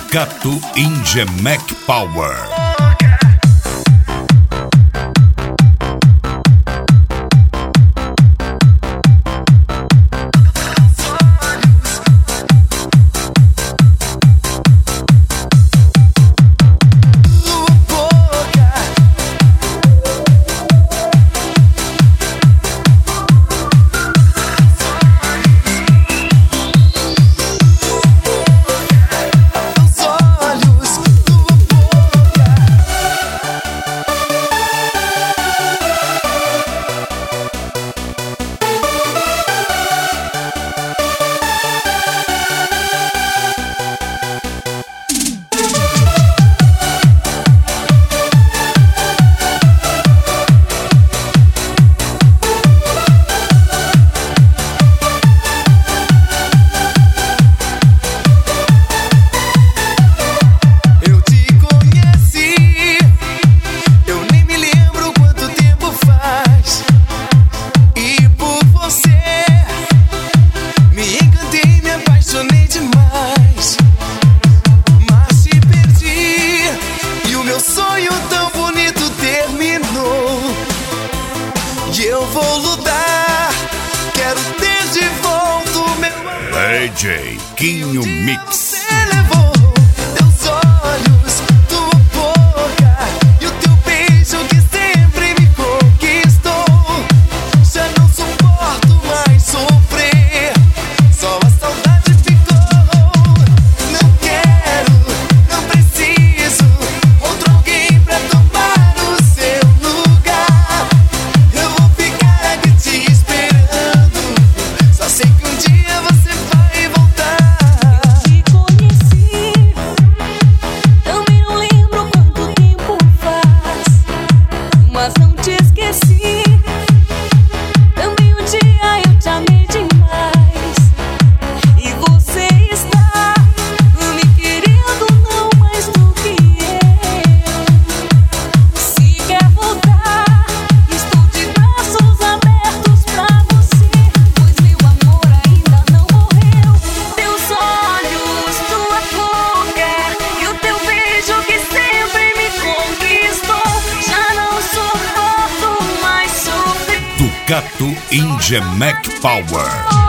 Ducato Inge Mac Power. Eu vou lutar, quero ter de volta o meu amor. DJ Quinho Mix. Você levou teus olhos, tua boca e o teu beijo que sempre me conquistou. Já não suporto mais sofrer, só a saudade ficou. Não quero, não preciso outro alguém pra tomar o seu lugar. Eu vou ficar aqui te esperando, só sei que um dia você vai voltar. Te conheci, também não lembro quanto tempo faz, mas não te esqueci. Também um dia eu te amei demais, e você está me querendo não mais do que eu. Se quer voltar, estou de braços abertos pra você, pois meu amor ainda não morreu. Teus olhos, tua boca e o teu beijo que sempre me conquistou. Já não suporto mais sofrer. Ducato Inge Mac Power.